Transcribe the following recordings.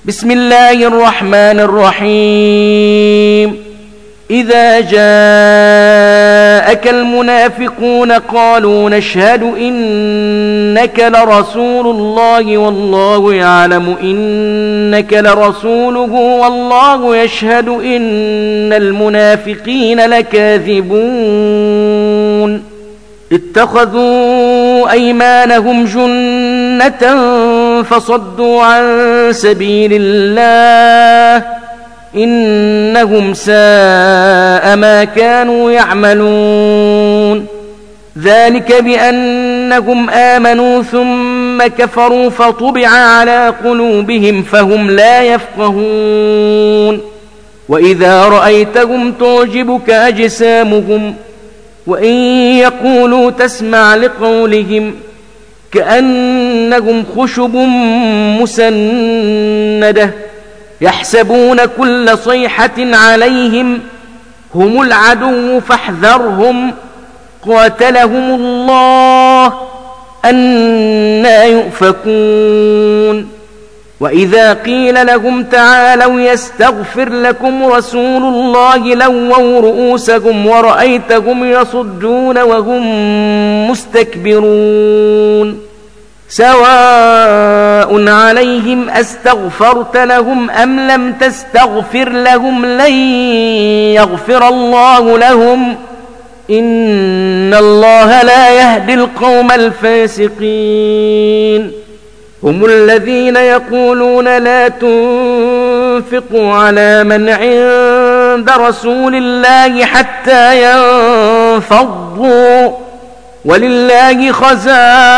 بسم الله الرحمن الرحيم. إذا جاءك المنافقون قالوا نشهد إنك لرسول الله والله يعلم إنك لرسوله والله يشهد إن المنافقين لكاذبون. اتخذوا أيمانهم جنة فصدوا عن سبيل الله إنهم ساء ما كانوا يعملون. ذلك بأنهم آمنوا ثم كفروا فطبع على قلوبهم فهم لا يفقهون. وإذا رأيتهم تعجبك أجسامهم وإن يقولوا تسمع لقولهم كأنهم خشب مسندة يحسبون كل صيحة عليهم هم العدو فاحذرهم قاتلهم الله أنى يؤفكون. وإذا قيل لهم تعالوا يستغفر لكم رسول الله لووا رؤوسهم ورأيتهم يصدون وهم مستكبرون. سواء عليهم أستغفرت لهم أم لم تستغفر لهم لن يغفر الله لهم إن الله لا يهدي القوم الفاسقين. هم الذين يقولون لا تنفقوا على من عند رسول الله حتى ينفضوا ولله خزائن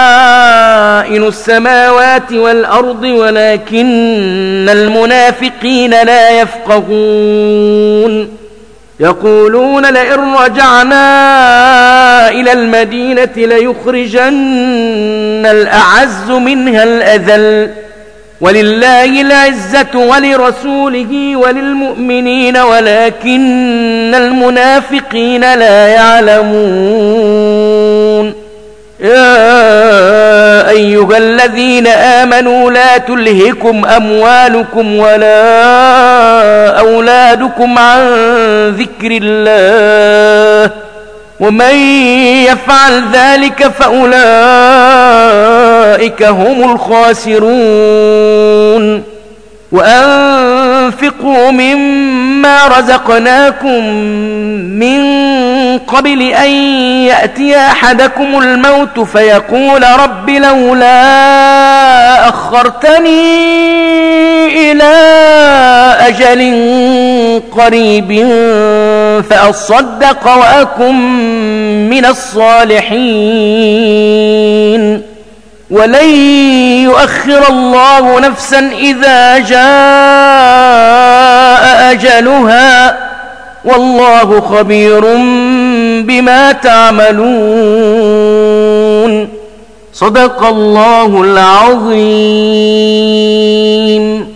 السماوات والأرض ولكن المنافقين لا يفقهون. يقولون لئن رجعنا إلى المدينة ليخرجن الأعز منها الأذل ولله العزة ولرسوله وللمؤمنين ولكن المنافقين لا يعلمون. يا أيها الذين آمنوا لا تلهكم أموالكم ولا أولادكم عن ذكر الله ومن يفعل ذلك فأولئك هم الخاسرون. وأنفقوا مما رزقناكم من قبل أن يأتي أحدكم الموت فيقول رب لولا أخرتني إلى أجل قريب فأصدق وأكن من الصالحين ولن يؤخر الله نفسا إذا جاء أجلها والله خبير بما تعملون. صدق الله العظيم.